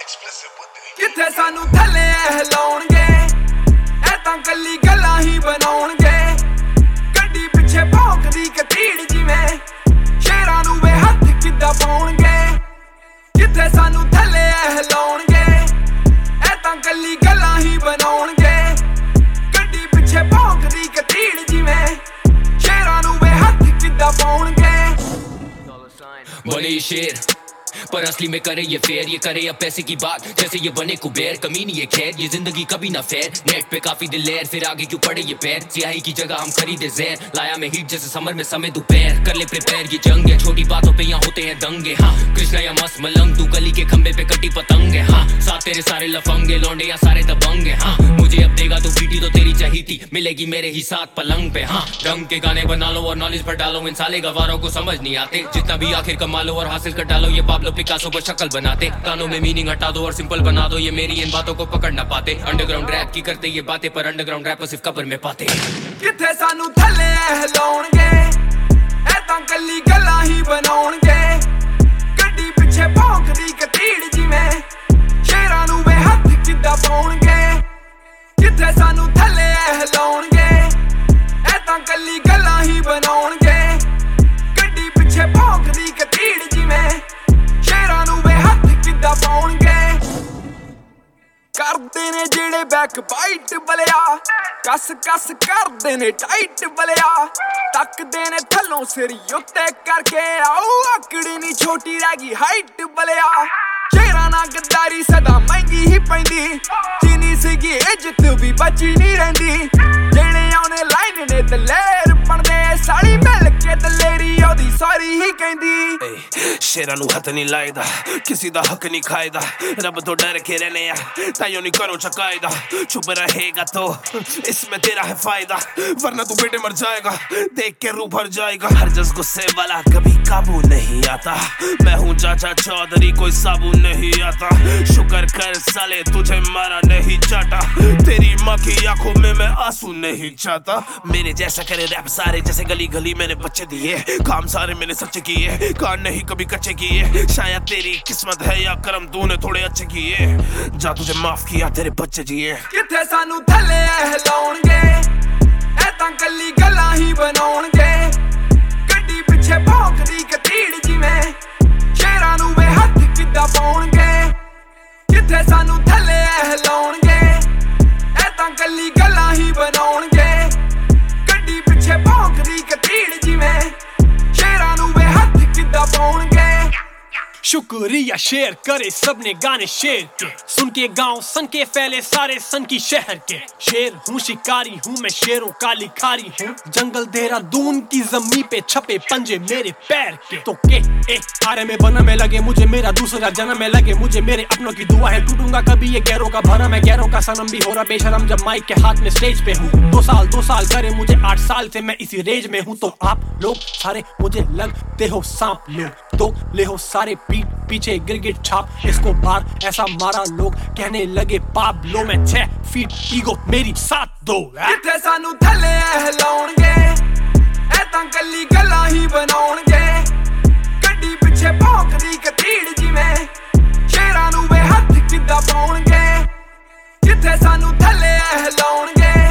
किथे सानू थले हिलाउणगे ऐ तां कल्ली गल्लां ही बनाउणगे गड्डी पिछे भौंकदी कतीड़ जिवें शेरां नूं वे हत्थ किद्दां पाउणगे किथे सानू थले हिलाउणगे ऐ तां कल्ली गल्लां ही बनाउणगे गड्डी पिछे भौंकदी कतीड़ जिवें शेरां नूं वे हत्थ किद्दां पाउणगे बने शेर पर असली में करे ये फेर, ये करे अब पैसे की बात जैसे ये बने कुबेर। कमी नहीं है खैर, ये जिंदगी कभी ना फेर। नेट पे काफी दिलेर, फिर आगे क्यों पड़े ये पैर। सियाही की जगह हम खरीदे जहर, लाया में हीट जैसे समर में समय दोपहर। कर ले प्रिपेयर, ये जंग है, छोटी बातों पे यहाँ होते हैं दंगे। हाँ कृष्णा या मस्त मलंग, तू गली के खंबे पे कटी पतंग है। हाँ साथ तेरे सारे लफंगे, लौंडे या सारे दबंग है। हाँ मुझे अब देगा तो पीटी तो तेरी चाहिए थी, मिलेगी मेरे ही साथ पलंग पे। हाँ ढंग के गाने बना लो और नॉलेज पर डालो, इन साले गवारों को समझ नहीं आते। जितना भी आखिर कमा लो और हासिल कर डालो, ये पाब्लो पिकासो को शक्ल बनाते। कानों में मीनिंग हटा दो और सिंपल बना दो, ये मेरी इन बातों को पकड़ ना पाते। अंडरग्राउंड रैप की करते ये बातें, पर अंडरग्राउंड रैपर सिर्फ कब्र में पाते। किथे सानू थले हिलाउणगे ऐ तां कल्ली गल्लां ही बनाउणगे गड्डी पिछे भौंकदी कतीड़ जिवें शेरां नूं वे हत्थ किद्दां पाउणगे किथे सानू थले हिलाउणगे ऐ तां कल्ली गल्लां ही बनाउणगे गड्डी पिछे भौंकदी कतीड़ जिवें शेरां नूं वे हत्थ किद्दां पाउणगे करदे ने जेड़े बैक बाइट बलिया कस कस करदे ने टाइट बलिया तकदे ने थल्लों सिर उत्ते करके आओ आकड़ी नी छोटी रह गई हाइट बलिया शेरां नाल गद्दारी सदा महंगी ही पैंदी जिनी सीगी इज्जत भी बची नहीं रहिंदी जेड़े आउने लाइन ने दलेर पढ़दे साली मिल के दलेरी ओदी सारी ही कहंदी शेरां नूं हथ नहीं लाइदा किसी दा हक नहीं खाइदा रब तो डर के रहने आ ताइयों नहीं करो चकाइदा चुप रहेगा तो इसमें तेरा है फायदा वरना तू बेटे मर जाएगा देख के रूह भर जाएगा हर जस गुस्से वाला कभी काबू नहीं आता मैं हूँ चाचा चौधरी कोई साबू नहीं आता शुक्र कर साले तुझे मारा नहीं चाहता तेरी माँ की आंखों में मैं आंसू नहीं चाहता मेरे जैसा करे रैप सारे जैसे गली गली मैंने बच्चे दिए काम सारे मैंने सच्चे किए कान नहीं कभी कच्चे किए शायद तेरी किस्मत है या करम तूने थोड़े अच्छे किए जा तुझे माफ किया तेरे बच्चे जिए किथे सानू थले हिलाउणगे ऐ तां कल्ली गल्लां ही बनाउणगे गड्डी पिछे भौंकदी कतीड़ जिवें शेरां नूं वे हत्थ किद्दां पाउणगे किथे सानू थले हिलाउणगे ऐ तां कल्ली गल्लां ही बनाउणगे गड्डी पिछे भौंकदी कतीड़ जिवें शेरां नूं वे हत्थ किद्दां पाउणगे शुक्रिया शेर करे सबने गाने शेर के सुन के गांव सन के फैले सारे सन की शहर के शेर हूँ शिकारी हूँ मैं शेरों का लिखारी हूँ जंगल देहरादून की जमीन पे छपे पंजे मेरे पैर के तो के आरे में बना में लगे मुझे मेरा दूसरा जन्म में लगे मुझे मेरे अपनों की दुआ है टूटूंगा कभी ये गैरों का भरम है गैरों का सनम भी हो रहा बेशरम जब माइक के हाथ में स्टेज पे हूँ 2 साल करे मुझे 8 साल से मैं इसी रेंज में हूँ तो आप लोग सारे मुझे लगते हो सांप लोग तो ले हो सारे पीठ पीछे गिरगिट छाप इसको बार ऐसा मारा लोग कहने लगे पाप लो मैं 6 फीट ईगो मेरी 7-2 किथे सानू थले हिलाउणगे ऐ तां कल्ली गल्लां ही बनाउणगे गड्डी पिछे भौंकदी कतीड़ जिवें शेरां नूं वे हत्थ किद्दां पाउणगे किथे सानू थले हिलाउणगे